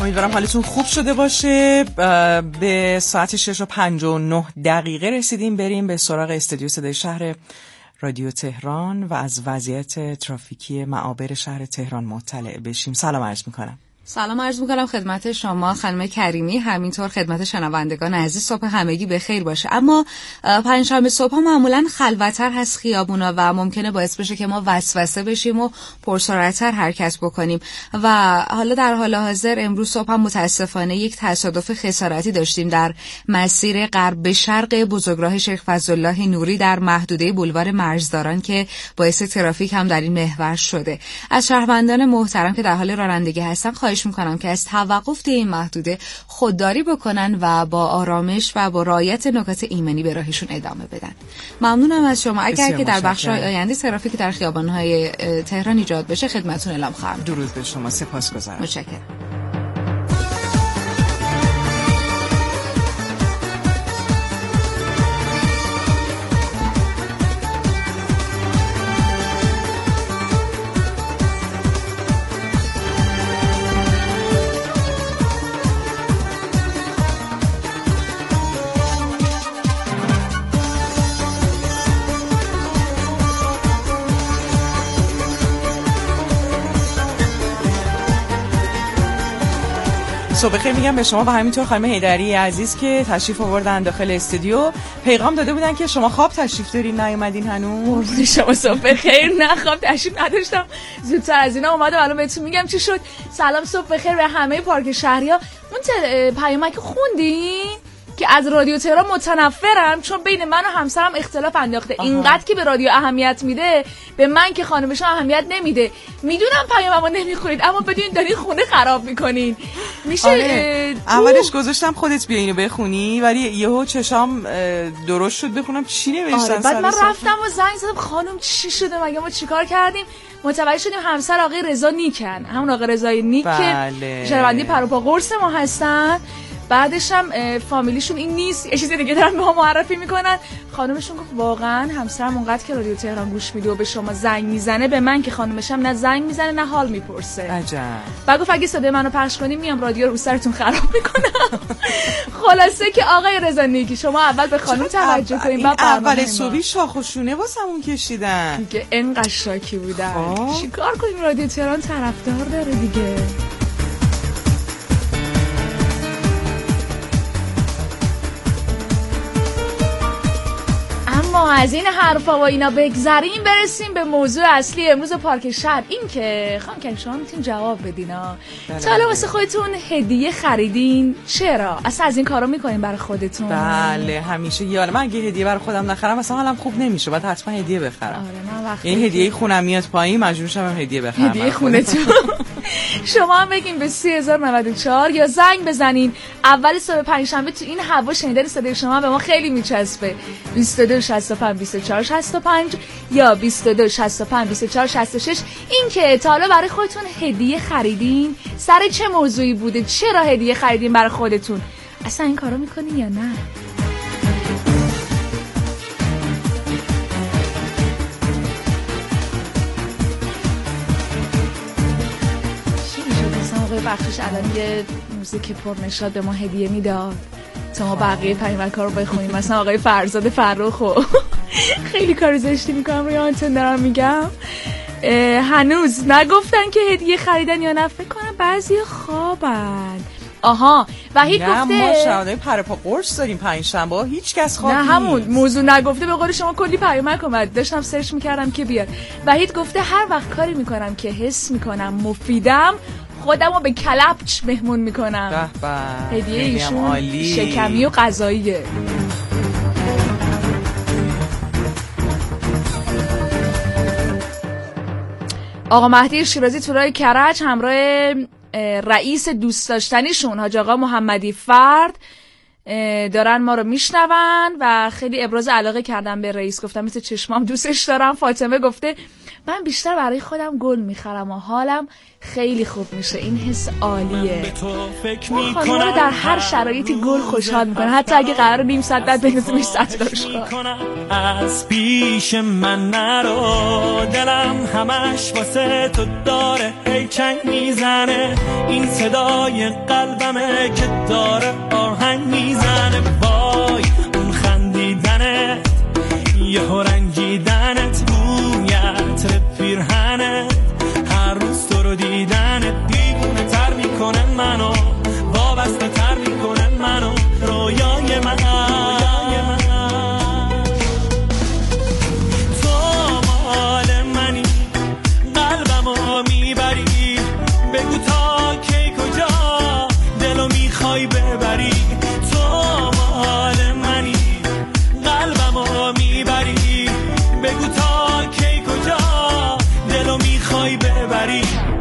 امیدوارم حالتون خوب شده باشه. به ساعت 6:59 رسیدیم. بریم به سراغ استودیو صدای شهر رادیو تهران و از وضعیت ترافیکی معابر شهر تهران مطلع بشیم. سلام عرض میکنم. سلام عرض میکنم خدمت شما خانم کریمی، همینطور خدمت شنوندگان عزیز. صبح همگی بخیر باشه. اما پنجشنبه صبح معمولا خلوت‌تر هست خیابونا و ممکنه باعث بشه که ما وسوسه بشیم و پرسرعت‌تر حرکت بکنیم و حالا در حال حاضر امروز صبح هم متاسفانه یک تصادف خسارتی داشتیم در مسیر غرب به شرق بزرگراه شیخ فضلالله نوری در محدوده بولوار مرزداران که باعث ترافیک هم در این محور شده. از شهروندان محترم که در حال رانندگی هستن خواهش میکنم که از توقف در این محدوده خودداری بکنن و با آرامش و با رعایت نکات ایمنی به راهشون ادامه بدن. ممنونم از شما. اگر که در بخش‌های آینده ترافیک در خیابان‌های تهران ایجاد بشه خدمتتون اعلام خواهم. درود به شما. سپاسگزارم. متشکرم. صبح بخیر میگم به شما و همینطور خانم حیدری عزیز که تشریف آوردن داخل استودیو. پیغام داده بودن که شما خواب تشریف دارین نیومدین هنوز. شما صبح بخیر. نه خواب تشریف نداشتم، زودتر از اینا اومدم. الان بهتون میگم چی شد. سلام صبح بخیر به همه پارک شهریا. اون پیامک خوندین که از رادیو تهران متنفرم چون بین من و همسرم اختلاف انداخته. اینقدر که به رادیو اهمیت میده، به من که خانمشم اهمیت نمیده. میدونم پیاممو نمیخونید اما بدونین دارین خونه خراب میکنین. میشه اولش گذاشتم خودت بیا اینو بخونی ولی یهو چشام درست شد بخونم چی نوشتن. بعد من رفتم و زنگ زدم خانم چی شده، مگه ما چیکار کردیم؟ متوجه شدیم همسر آقای رضا نیکن، همون آقای رضای نیک که شنونده پروپا قرص ما هستن. بعدش هم فامیلیشون این نیست، یه چیز دیگه دارن به ما معرفی میکنن. خانمشون گفت واقعا همسرم اونقدر که رادیو تهران گوش میده و به شما زنگ میزنه، به من که خانمشم نه زنگ میزنه نه حال میپرسه. عجب. بعد گفت اگه صدای منو پخش کنیم میام رادیو رو سرتون خراب میکنم. خلاصه که آقای رضا نیکی شما اول به خانم توجه کنین. بعد اول صبحی شاخ و شونه واسمون کشیدن دیگه، انقدر شاکی بودن. چیکار کنیم، رادیو تهران طرفدار داره دیگه. ما از این حرفا و اینا بگذریم برسیم به موضوع اصلی امروز پارک شهر. این که خانم که شما میتونین جواب بدین ها. تا حالا واسه خودتون هدیه خریدین؟ چرا؟ اصلا از این کارا میکنین برای خودتون؟ بله همیشه. یالا من اگه هدیه برای خودم نخرم اصلا حالم خوب نمیشه، باید حتما هدیه بخرم. آره من وقتی این هدیه خونم میاد پایین مجبور شدم هدیه بخرم. هدیه خونتون. شما هم بگین به 3094 یا زنگ بزنین. اول صبح پنجشنبه تو این هوا شنیدن صدای شما به ما خیلی میچسبه. 22 65 24 65 یا 22 65 24 66. این که تا حالا برای خودتون هدیه خریدین؟ سر چه موضوعی بوده؟ چرا هدیه خریدین برای خودتون؟ اصلا این کارو میکنین یا نه؟ بخشش الان یه موزیک پرنشاط به ما هدیه میداد تا ما بقیه پیامک‌ها رو بخونیم. مثلا آقای فرزاد فرخو خیلی کار زشتی میکنم روی آنتن دارم میگم. هنوز نگفتن که هدیه خریدن یا نه، فکر کنم بعضی خوابن. آها وحید گفته ما شنونده پروپا قرص داریم پنجشنبه هیچ کس خواب نه همون موضوع نگفته. به قول شما کلی پیامک اومد داشتم سرچ میکردم که بیاد. وحید گفته هر وقت کاری میکنم که حس میکنم مفیدم خودمو به کلپچ مهمون میکنم. هدیه ایشون شکمی و غذاییه. آقا مهدی شیرازی تو راه کرج همراه رئیس دوست داشتنیشون حاج آقا محمدی فرد دارن ما رو میشنون و خیلی ابراز علاقه کردم به رئیس. گفتم مثل چشمام دوستش دارم. فاطمه گفته من بیشتر برای خودم گل میخرم و حالم خیلی خوب میشه. این حس عالیه. اون خانم رو در هر شرایطی گل خوشحال میکنه، حتی اگه قرار نیم ساعت بعد بنویسیمش ساعت دانشگاه. از پیش من نرو، دلم همش واسه تو داره هی چنگ میزنه. میزنه، این صدای قلبمه که داره آهنگ میزنه. وای اون خندیدنت، یهو رنجیدنت، بویت پیرهنت، هر روز تو رو دیدنت دیوونه تر میکنه منو، وابسته تر میکنه منو، رویای من. تو مال منی، قلبمو میبری، بگو تا کی کجا دلو میخوای ببری. تو مال منی، قلبمو میبری، بگو تا کی کجا دلو میخوای ببری.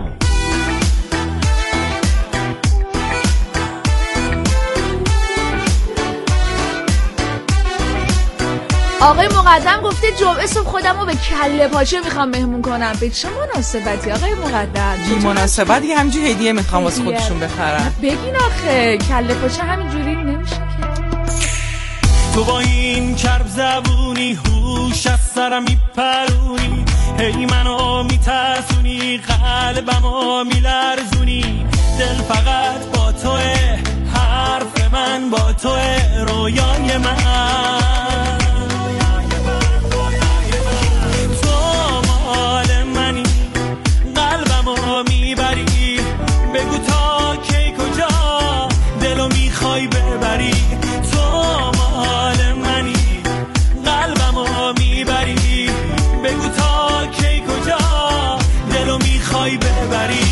آقای مقدم گفته جمعه صبح خودم رو به کله پاچه میخوام مهمون کنم. به چه مناسبتی آقای مقدم؟ بی مناسبتی همینجوری هدیه میخوام واسه خودشون بخرن. بگین آخه کله پاچه همینجوری نمیشه که. تو با این کرب زبونی هوش از سرم میپرونی، هی منو میترسونی، قلبمو میلرزونی. دل فقط با توه، حرف من با توه، رویای من. بگو تا کی کجا دلو میخوای ببری. تو مال منی، قلبمو میبری، بگو تا کی کجا دلو میخوای ببری.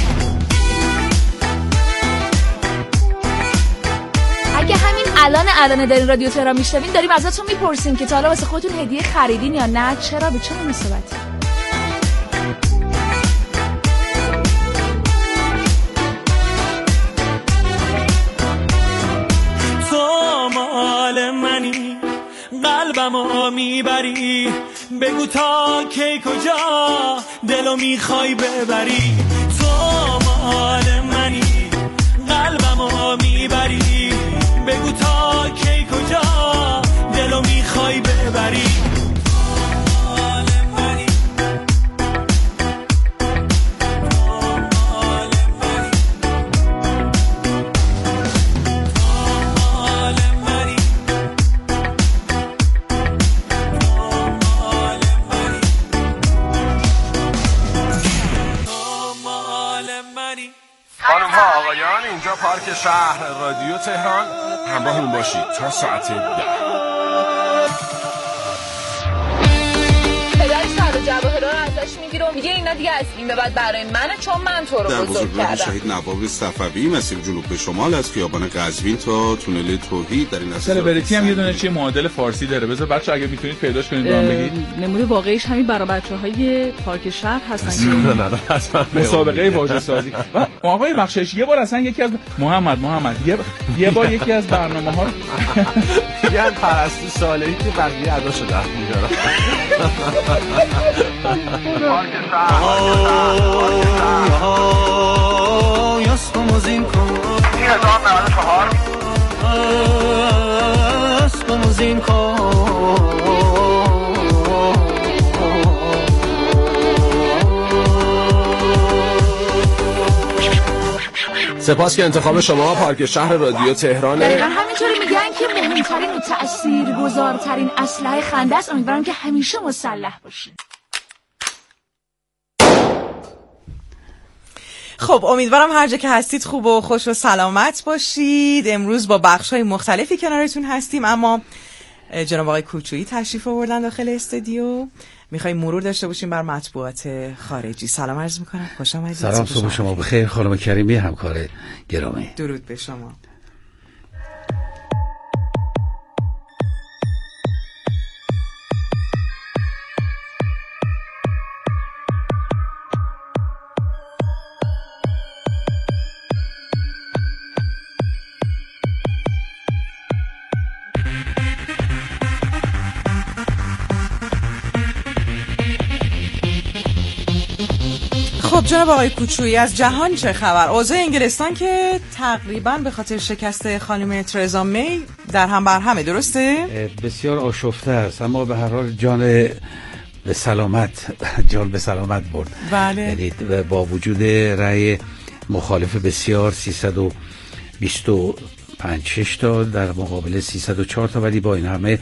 اگه همین الان دارین رادیو تهران میشنوین، داریم ازتون میپرسیم که تا حالا واسه خودتون هدیه خریدین یا نه؟ چرا؟ به چه مناسبتی؟ قلبمو میبری، بگو تا کی کجا دلو میخوای ببری. تو مال منی، قلبمو میبری، بگو تا کی کجا دلو میخوای ببری. اینجا پارک شهر رادیو تهران، همراهمون باشید تا ساعت 10. پدر سر جواهرها رو ازش میگیره و میگه اینا دیگه از این به بعد برای منه، چون من تو رو بزرگ کردم. شهید نواب صفوی مسیر جنوب به شمال از خیابان قزوین تا تونل توحید در این اصل سلبریتی هم یه دونه چیه معادل فارسی داره. بذار بچه اگه میتونید پیداش کنید برام بگید. نمونه واقعیش همین برای بچه‌های پارک شهر هستن که مسابقه واژه سازی. آقای بخشش یه بار اصلا یکی از محمد یه بار یکی از برنامه‌ها یعنی پرستو صالحی که بقیه اداشو در میاره. سپاس که انتخاب شما پارک شهر رادیو تهرانه. دقیقا همینطوری میگن که مهمترین و تأثیرگذارترین اسلحه خنده است. امیدوارم که همیشه مسلح باشید. خب امیدوارم هر جا که هستید خوب و خوش و سلامت باشید. امروز با بخش‌های مختلفی کنارتون هستیم، اما جناب آقای کوچویی تشریف آوردن داخل استودیو. میخوایم مرور داشته باشیم بر مطبوعات خارجی. سلام عرض میکنم، خوش آمدید. سلام، صبح شما بخیر خانم کریمی، همکار گرامی. درود به شما. خب جناب آقای کوچویی، از جهان چه خبر؟ اوضاع انگلستان که تقریبا به خاطر شکست خانم ترزا می در هم بر همه، درسته؟ بسیار آشفته است، اما به هر حال جان به سلامت برد. بله. یعنی با وجود رأی مخالف بسیار 325 تا در مقابل 304 تا، ولی با این همه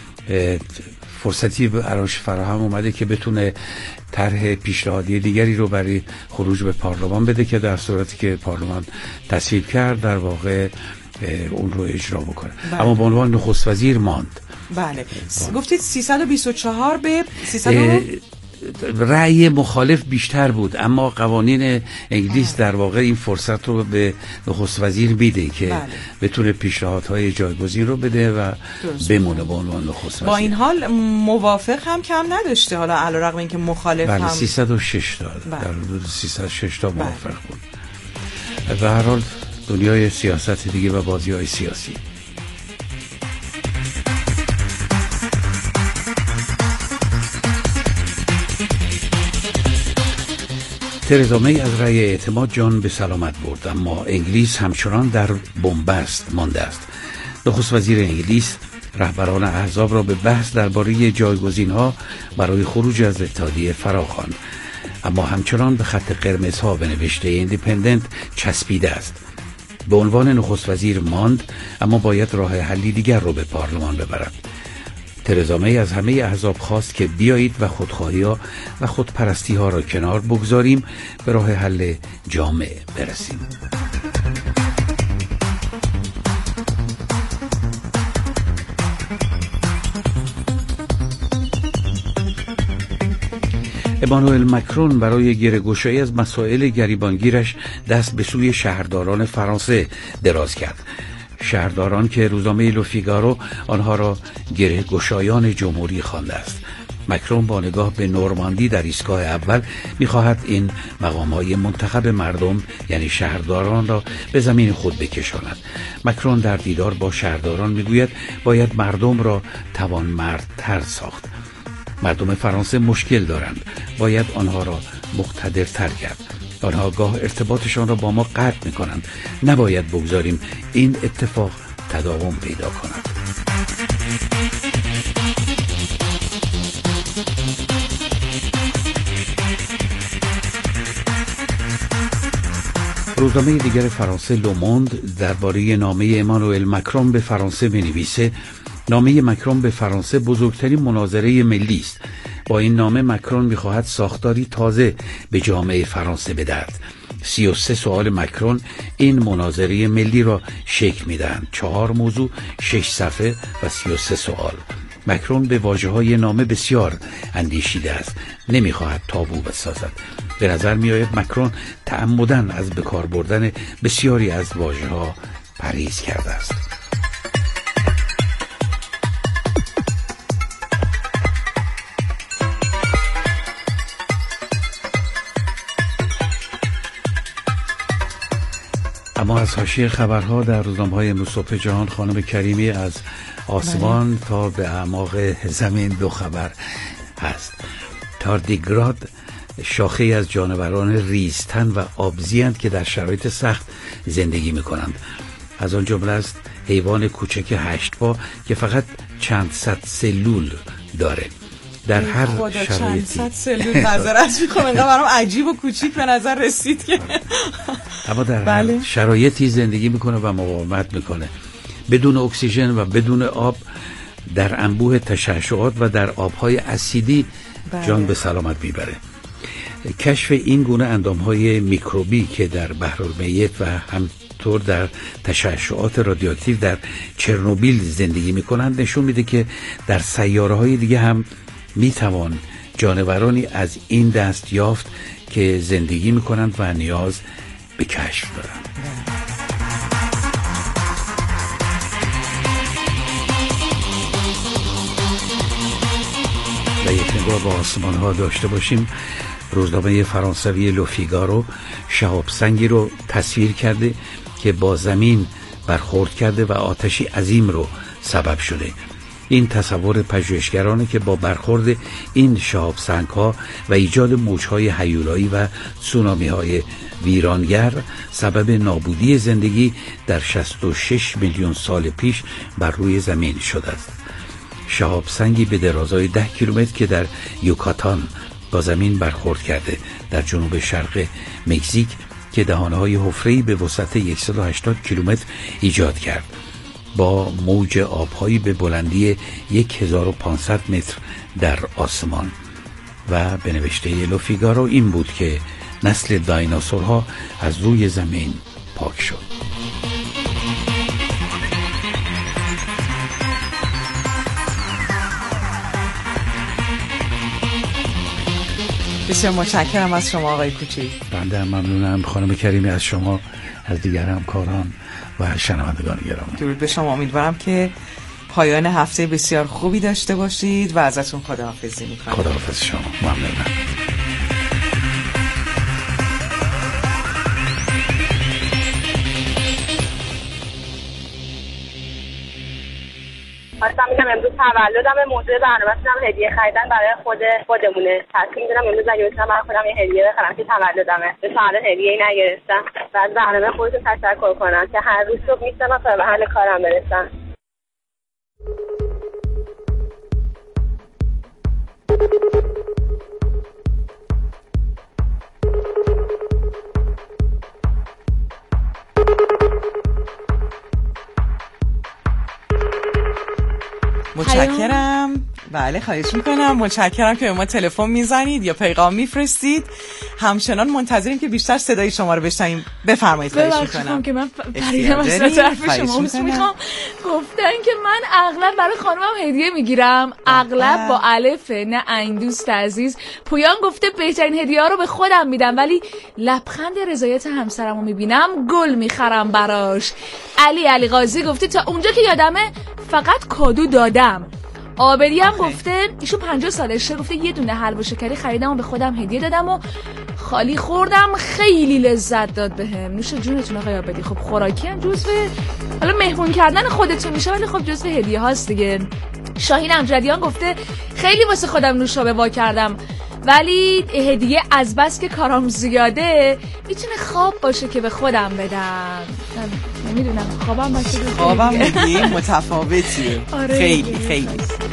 فرصتی براش فراهم اومده که بتونه طرح پیشنهادی دیگری رو برای خروج به پارلمان بده که در صورتی که پارلمان تصویب کرد در واقع اون رو اجرا بکنه. بله. اما به عنوان نخست وزیر ماند. بله. گفتید 324 به 300 رأی مخالف بیشتر بود، اما قوانین انگلیس در واقع این فرصت رو به نخست وزیر میده که بله. بتونه پیشنهادهای جایگزین رو بده و بمونه به عنوان نخست وزیر. با این حال موافق هم کم نداشته، حالا علیرغم اینکه مخالف بله هم 306 تا بله. در حدود 306 تا موافق بود. به هر حال دنیای سیاست دیگه و بازی‌های سیاسی. ترزا می از رأی اعتماد جان به سلامت برد، اما انگلیس همچنان در بنبست مانده است. نخست وزیر انگلیس رهبران احزاب را به بحث درباره جایگزین‌ها برای خروج از اتحادیه فراخواند، اما همچنان به خط قرمزها به نوشته ایندیپندنت چسبیده است. به عنوان نخست وزیر ماند، اما باید راه حلی دیگر رو به پارلمان ببرد. ترزا می از همه احزاب خواست که بیایید و خودخواهی‌ها و خودپرستی‌ها را کنار بگذاریم، به راه حل جامع برسیم. امانوئل مکرون برای گره‌گشایی از مسائل گریبانگیرش دست به سوی شهرداران فرانسه دراز کرد. شهرداران که روزنامه لوفیگارو آنها را گره‌گشایان جمهوری خوانده است. مکرون با نگاه به نورماندی در ایستگاه اول می‌خواهد این مقام‌های منتخب مردم یعنی شهرداران را به زمین خود بکشاند. مکرون در دیدار با شهرداران می‌گوید باید مردم را توانمردتر ساخت. مردم فرانسه مشکل دارند، باید آنها را مقتدرتر کرد. آنها گاه ارتباطشان را با ما قطع می‌کنند، نباید بگذاریم این اتفاق تداوم پیدا کند. روزنامه دیگر فرانسه لوموند درباره نامه امانوئل مکرون به فرانسه می‌نویسد: نامه مکرون به فرانسه بزرگترین مناظره ملی است. با این نامه مکرون می‌خواهد ساختاری تازه به جامعه فرانسه بدهد. 33 سوال مکرون این مناظره ملی را شکل می‌دهند. 4 موضوع، 6 صفحه و 33 سوال. مکرون به واژه‌های نامه بسیار اندیشیده است، نمی‌خواهد تابو بسازد. به نظر می‌آید مکرون تعمداً از بکار بردن بسیاری از واژه‌ها پرهیز کرده است. اما از حاشیه خبرها در روزنامه‌های امروز صبح جهان خانم کریمی از آسمان تا به اعماق زمین دو خبر هست. تاردیگراد شاخه از جانوران ریزتن و آبزی‌اند که در شرایط سخت زندگی می‌کنند. از آن جمله است حیوان کوچک 8 پا که فقط چند صد سلول داره. در هر شرایطی چند صد سلول معذرت می‌خوام، انقدر برام عجیب و کوچیک به نظر رسید که اما در هر شرایطی زندگی میکنه و مقاومت میکنه، بدون اکسیژن و بدون آب، در انبوه تشعشعات و در آبهای اسیدی جان به سلامت میبره. کشف این گونه اندامهای میکروبی که در بحرالمیت و همطور در تشعشعات رادیواکتیو در چرنوبیل زندگی میکنند نشون میده که در سیاره‌های دیگه هم میتوان جانورانی از این دست یافت که زندگی میکنند و نیاز به کشف دارند. و یک نگاه با آسمان ها داشته باشیم. روزنامه فرانسوی لوفیگارو شهاب سنگی رو تصویر کرده که با زمین برخورد کرده و آتشی عظیم رو سبب شده. این تصور پژوهشگرانه که با برخورد این شهاب سنگ‌ها و ایجاد موج‌های هیولایی و تسونامی‌های ویرانگر سبب نابودی زندگی در 66 میلیون سال پیش بر روی زمین شده است. شهاب سنگی به درازای 10 کیلومتر که در یوکاتان با زمین برخورد کرده در جنوب شرق مکزیک که دهانهای حفره‌ای به وسعت 180 کیلومتر ایجاد کرد با موج آبهایی به بلندی 1500 متر در آسمان. و به نوشته لوفیگارو این بود که نسل دایناسورها از روی زمین پاک شد. بسیار متشکرم از شما آقای کوچی. بنده ممنونم خانم کریمی از شما، از دیگر همکاران و شنوندگان گرامی. درود به شما. امیدوارم که پایان هفته بسیار خوبی داشته باشید و ازتون خداحافظی میکنم. خداحافظ شما. ممنونم. خواستم بگم امروز تولدم، موضوع برنامه‌تونم هدیه خریدن برای خودمونه. تصمیم گرفتم امروز اگه بتونم برای خودم یه هدیه بخرم که تولدمه. به فردا هدیه‌ای نگرفتم. بعد برنامه خودتون تشکر کنم که هر روز صبح می‌سازم تا به حل کارم برسم. متشکرم. بله خواهش میکنم. متشکرم که به ما تلفن میزنید یا پیغام میفرستید. همچنان منتظریم که بیشتر صدای شما رو بشنویم. بفرمایید. خواهش میکنم که من پریدم از طرف شما میخوام گفتن که من اغلب برای خانمم هدیه میگیرم، اغلب با الف نه عین. دوست عزیز پویان گفته بهترین هدیه ها رو به خودم میدم ولی لبخند رضایت همسرمو میبینم گل میخرم براش. علی قاضی گفته تا اونجا که یادمه فقط کادو دادم. آبدی هم گفته ایشون 50 سالشه، گفته یه دونه حلوا شکری خریدم و به خودم هدیه دادم و خالی خوردم، خیلی لذت داد بهم. نوش جونتون آقای آبدی. خب خوراکی هم جزو حالا مهمون کردن خودتون میشه ولی خب جزو هدیه هاست دیگه. شاهین امجدیان گفته خیلی واسه خودم نوشابه وا کردم ولی هدیه از بس که کارام زیاده میتونه خواب باشه که به خودم بدم. نمیدونم خوابم باشه. خوابم هدیه متفاوتیه. آره خیلی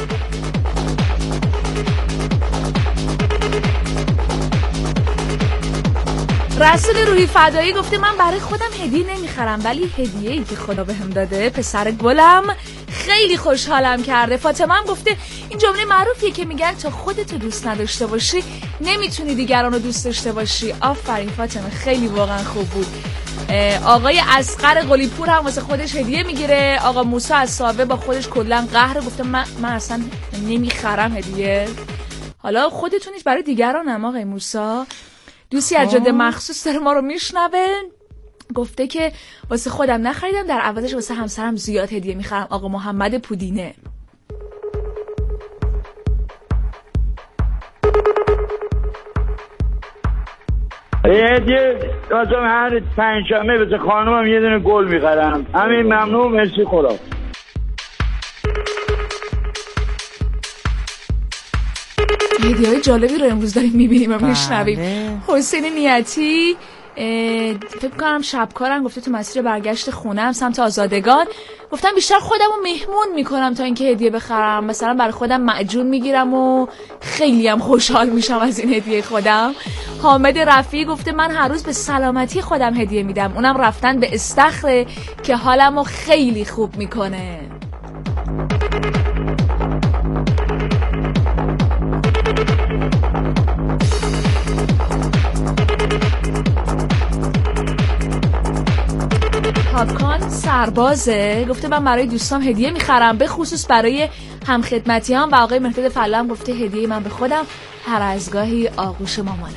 رسول روحی فدایی گفته من برای خودم هدیه نمیخرم ولی هدیه‌ای که خدا بهم داده پسر گلم خیلی خوشحالم کرده. فاطمه هم گفته این جمله معروفیه که میگن تا خودت دوست نداشته باشی نمیتونی دیگران رو دوست داشته باشی. آفرین فاطمه، خیلی واقعا خوب بود. آقای اصغر قلیپور هم واسه خودش هدیه میگیره. آقا موسی از ساوه با خودش کلا قهر گفته من اصلا نمیخرم هدیه. حالا خودتونیش برای دیگرانم. آقای موسی دوستی از جاده مخصوص داره ما رو میشنوه، گفته که واسه خودم نخریدم در عوضش واسه همسرم زیاد هدیه میخرم. آقا محمد پودینه. هدیه لازم هر پنجشنبه واسه خانومم یه دونه گل میخرم. همین. ممنون. مرسی. خدا. هدیه‌های جالبی رو امروز داریم میبینیم و میشنویم. حسین نیتی فکر کنم شبکارم گفته تو مسیر برگشت خونم سمت آزادگان گفتم بیشتر خودم رو مهمون میکنم تا اینکه هدیه بخرم. مثلا برای خودم معجون میگیرم و خیلی هم خوشحال میشم از این هدیه خودم. حامد رفیعی گفته من هر روز به سلامتی خودم هدیه میدم، اونم رفتن به استخره که حالمو خیلی خوب میکنه. پاکان سربازه گفته من برای دوستام هدیه میخرم، به خصوص برای همخدمتیام. و آقای مهداد فلا هم گفته هدیه من به خودم هر از گاهی آغوش مامانم.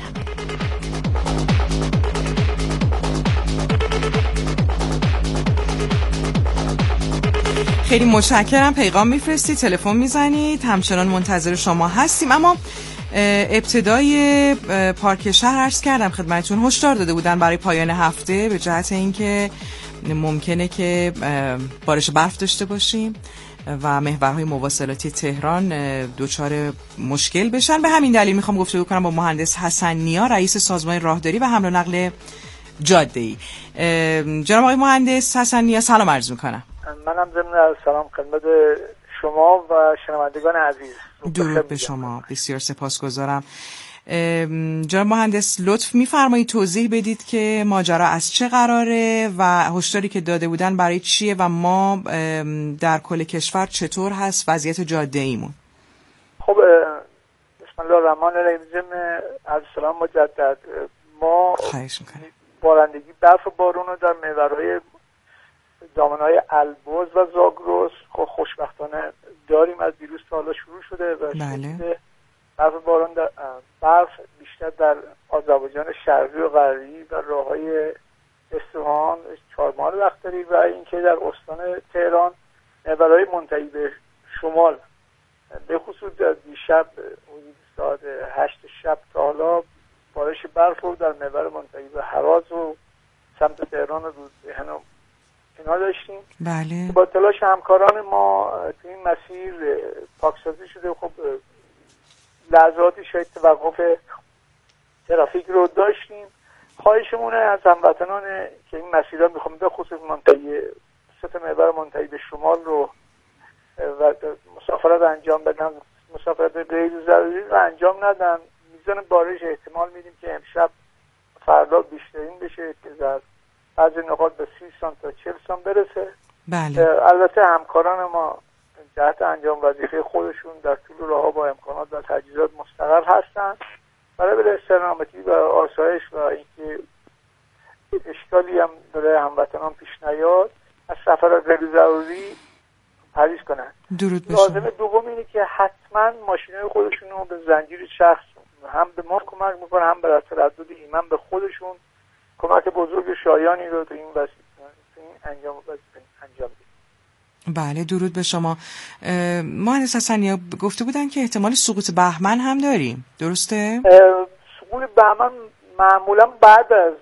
خیلی متشکرم. پیغام میفرستید، تلفن میزنید، همچنان منتظر شما هستیم. اما ابتدای پارک شهر عرض کردم خدمتتون، هشدار داده بودن برای پایان هفته به جهت اینکه ممکنه که بارش برف داشته باشیم و محورهای مواصلاتی تهران دچار مشکل بشن. به همین دلیل میخوام گفتگو کنم با مهندس حسن نیا، رئیس سازمان راهداری و حمل و نقل جاده‌ای. جناب آقای مهندس حسن نیا سلام عرض میکنم. منم ضمن سلام خدمت شما و شنوندگان عزیز. درود به شما. بسیار سپاسگزارم. جناب مهندس لطف می‌فرمایید توضیح بدید که ماجرا از چه قراره و هشداری که داده بودن برای چیه و ما در کل کشور چطور هست وضعیت جاده‌ایمون؟ خب بسم الله الرحمن الرحیم. عرض سلام مجدد. ما بارندگی برف و بارون رو در محورهای دامنه‌های البرز و زاگرس خوشبختانه داریم. از دیروز تا حالا شروع شده و برف بارون برف بیشتر در آذربایجان شرقی و غربی و راههای اصفهان، چهارمحال بختری و اینکه در استان تهران محورهای منتهی به شمال به خصوص در دیشب ساعت 8 شب تا حالا بارش برف رو در محور منتهی به هراز و سمت تهران و اینا داشتیم. بله. با تلاش همکاران ما تو این مسیر پاکسازی شده. خب لحظاتی شاید توقف ترافیک رو داشتیم. خواهشمونه از هموطنان که این مسیرها میخوام به خصوص منتهی سطح محور منتهی به شمال رو و مسافرت انجام بدن، مسافرت غیر ضروری رو انجام ندن. میزان بارش احتمال میدیم که امشب فردا بیشترین بشه که در بعضی نقاط به 30 سانت تا 40 سانت برسه. بله. البته همکاران ما جهت انجام وظیفه خودشون در طول راهها با امکانات و تجهیزات مستقر هستن برای سلامتی و آسایش و اینکه اشکالی هم برای هموطنان پیش نیاد از سفر غیر ضروری پرهیز کنن. درود بشه. لازمه دوم اینه که حتما ماشینای خودشون رو به زنجیر شخص هم به ما کمک میکنه هم به تردد ایمن به خودشون کمک بزرگ شایانی رو تو این انجام بدید. بله درود به شما. مهندس حسنی گفته بودن که احتمال سقوط بهمن هم داریم، درسته؟ سقوط بهمن معمولا بعد از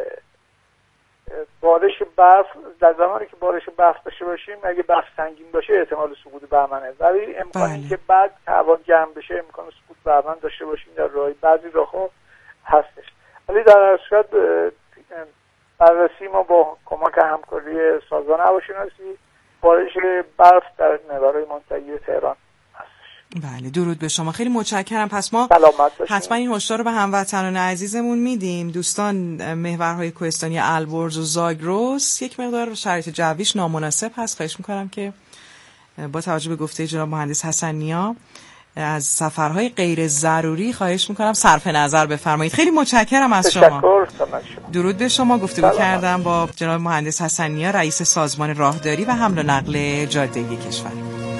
بارش برف، در زمانی که بارش برف داشته باشیم اگه برف سنگین باشه احتمال سقوط بهمنه، ولی امکانی که بعد هوا گرم بشه امکان سقوط بهمن داشته باشیم در بعضی راه‌ها هستش. ولی در هر صورت بررسی ما با کمک همکاری سازمان هواشناسی بارش برف در محورهای منتهی تهران هستش. بله درود به شما، خیلی متشکرم. پس ما حتما این هشدار رو به هموطنان عزیزمون میدیم. دوستان محورهای کوهستانی البرز و زاگرس یک مقدار شرایط جویش نامناسب هست. خواهش میکنم که با توجه به گفته جناب مهندس حسنیا از سفرهای غیر ضروری خواهش میکنم صرف نظر بفرمایید. خیلی متشکرم از شما. درود به شما. گفتگو کردم با جناب مهندس حسنیا، رئیس سازمان راهداری و حمل و نقل جاده‌ای کشور.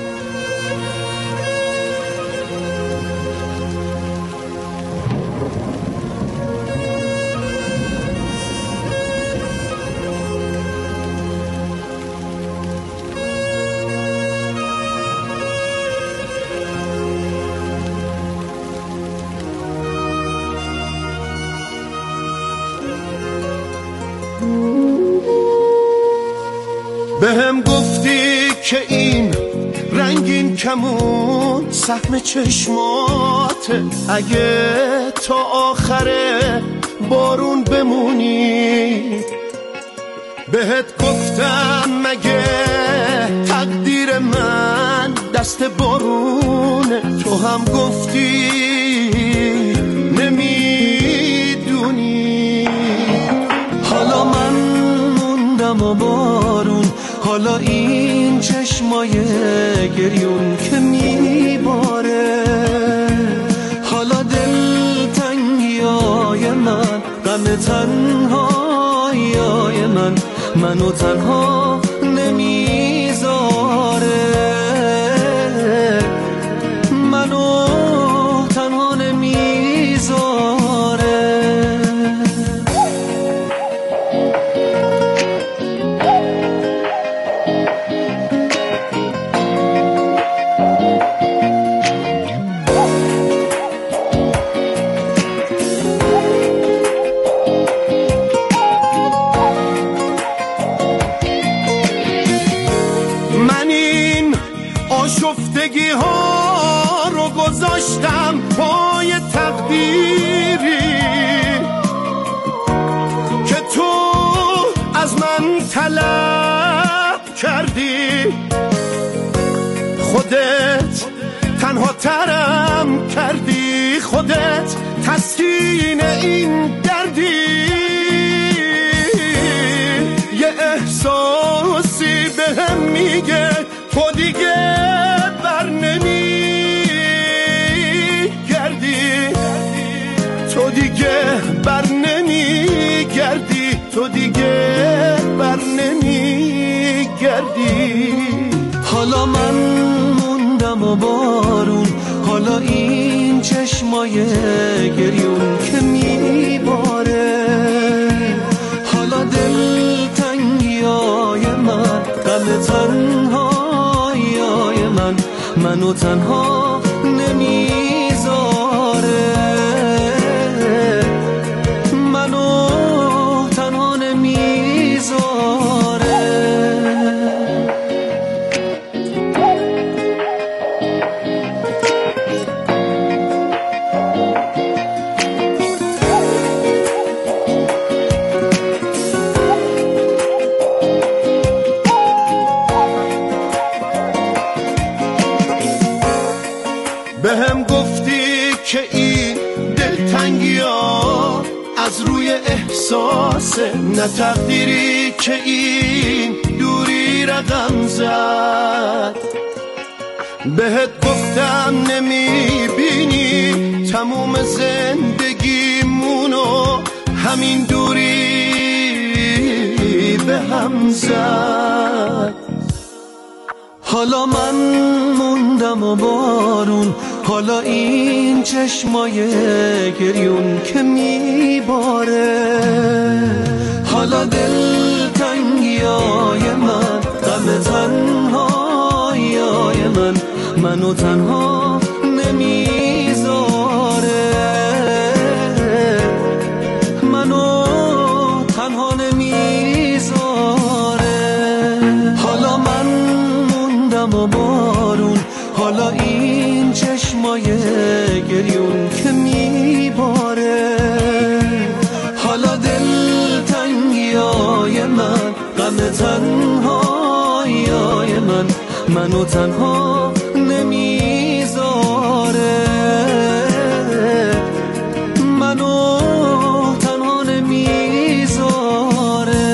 بهم گفتی که این رنگین کمون سهم چشماته، اگه تا آخر بارون بمونی. بهت گفتم مگه تقدیر من دست بارونه، تو هم گفتی نمیدونی. حالا من موندم و بارون، حالا این چشمای گریون که میباره، حالا دلتنگیای من، غم تنهاییای من، منو تنها نمیذاره، منو تنها نمیذاره. آشفتگی ها رو گذاشتم پای تقدیری که تو از من طلب کردی. خودت تنها ترم کردی، خودت تسکین این دردی، یه احساسی به هم میگه تو دیگه بر نمیگردی، تو دیگه بر نمیگردی، تو دیگه بر نمیگردی. حالا من موندم و بارون، حالا این چشمای گریون که میباره، حالا دلتنگیای من، غم تنهاییای من، منو تنها نمیذاره، منو تنها نمیذاره. بهم گفتی که این دلتنگی ها از روی احساسه، نه تقدیری که این دوری رقم زد. بهت گفتم نمیبینی تموم زندگیمونو همین دوری به هم زد. حالا من موندم و بارون، حالا این چشمای گریون که میباره، حالا دلتنگیای من، غم تنهاییای من، منو تنها نمیذاره، منو تنها نمیذاره. حالا من موندم و بارون، حالا این چشمای گریون که میباره، حالا دلتنگیای من، غم تنهاییای من، منو تنها نمیذاره، منو تنها نمیذاره.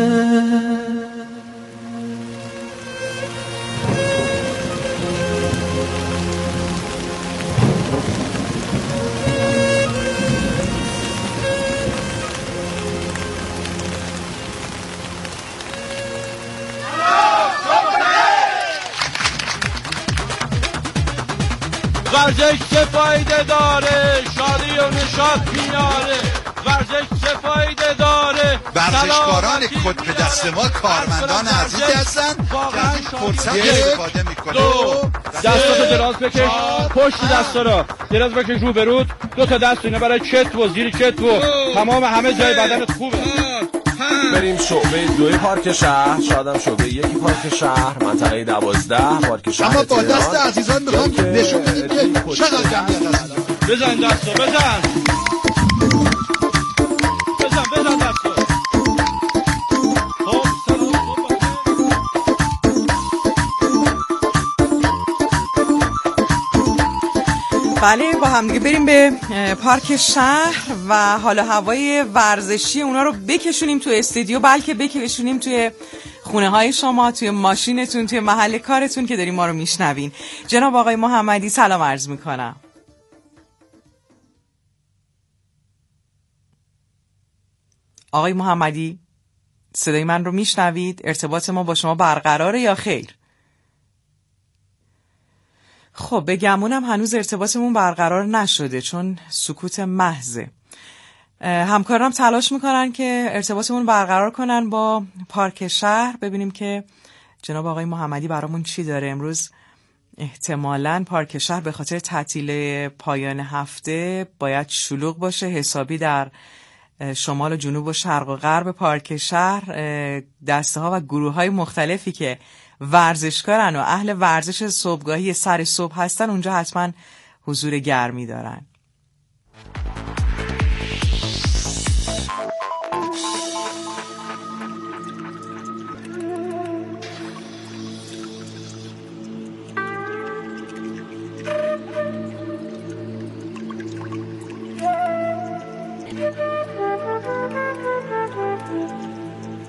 ورزش چه فایده داره؟ شادی و نشاط میاره. ورزش چه فایده داره؟ ورزشکاران کد به دست ما کارمندان عزیزی هستن که از این فرصت استفاده میکنه. دستاتو دراز بکش، پشت دستا رو دراز بکش رو برود، دو تا دست اینا برای چت و زیر چت و تمام همه جای بدنت خوبه. بریم شعبه 2 پارک شهر، شادم شعبه 1 پارک شهر، منطقه 12 پارک شهر. اما با دست عزیزان میخوام نشون بدیم که چقدر جمعیت هست. بزن دستو، بزن دستو. بله، با هم دیگه بریم به پارک شهر و حالا هوای ورزشی اونا رو بکشونیم تو استودیو، بلکه بکشونیم توی خونه های شما، توی ماشینتون، توی محل کارتون که داریم ما رو میشنوین. جناب آقای محمدی سلام عرض میکنم. آقای محمدی صدای من رو میشنوید؟ ارتباط ما با شما برقراره یا خیر؟ خب به گمونم هنوز ارتباطمون برقرار نشده چون سکوت محضه. همکارم تلاش میکنن که ارتباطمون برقرار کنن با پارک شهر، ببینیم که جناب آقای محمدی برامون چی داره امروز. احتمالاً پارک شهر به خاطر تعطیل پایان هفته باید شلوغ باشه حسابی. در شمال و جنوب و شرق و غرب پارک شهر دسته ها و گروه های مختلفی که ورزشکارن و اهل ورزش صبحگاهی سر صبح هستن اونجا حتما حضور گرمی دارن.